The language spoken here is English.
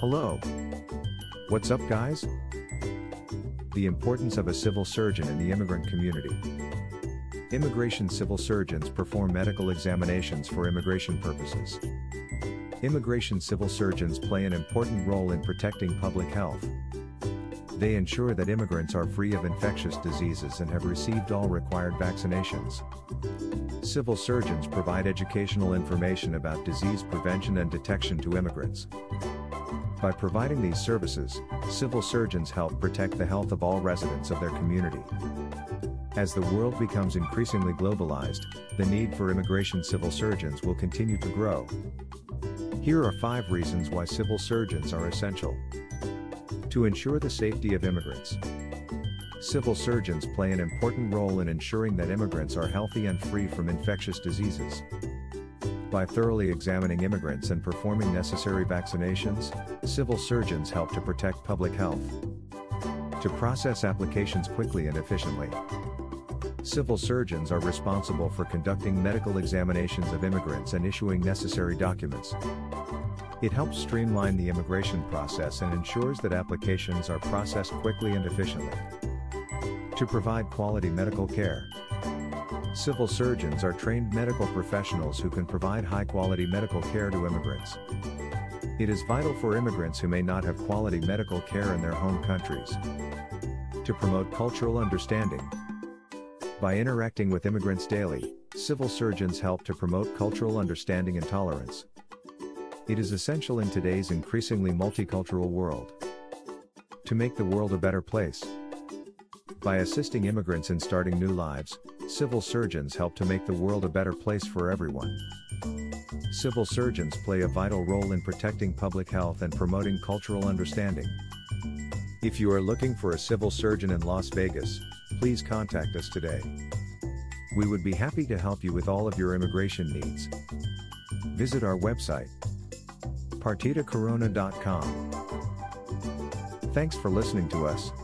Hello. What's up, guys? The importance of a civil surgeon in the immigrant community. Immigration civil surgeons perform medical examinations for immigration purposes. Immigration civil surgeons play an important role in protecting public health. They ensure that immigrants are free of infectious diseases and have received all required vaccinations. Civil surgeons provide educational information about disease prevention and detection to immigrants. By providing these services, civil surgeons help protect the health of all residents of their community. As the world becomes increasingly globalized, the need for immigration civil surgeons will continue to grow. Here are 5 reasons why civil surgeons are essential. To ensure the safety of immigrants. Civil surgeons play an important role in ensuring that immigrants are healthy and free from infectious diseases. By thoroughly examining immigrants and performing necessary vaccinations, civil surgeons help to protect public health. To process applications quickly and efficiently. Civil surgeons are responsible for conducting medical examinations of immigrants and issuing necessary documents. It helps streamline the immigration process and ensures that applications are processed quickly and efficiently. To provide quality medical care. Civil surgeons are trained medical professionals who can provide high-quality medical care to immigrants. It is vital for immigrants who may not have quality medical care in their home countries. To promote cultural understanding. By interacting with immigrants daily, civil surgeons help to promote cultural understanding and tolerance. It is essential in today's increasingly multicultural world. To make the world a better place. By assisting immigrants in starting new lives, civil surgeons help to make the world a better place for everyone. Civil surgeons play a vital role in protecting public health and promoting cultural understanding. If you are looking for a civil surgeon in Las Vegas, please contact us today. We would be happy to help you with all of your immigration needs. Visit our website, partitacorona.com. Thanks for listening to us.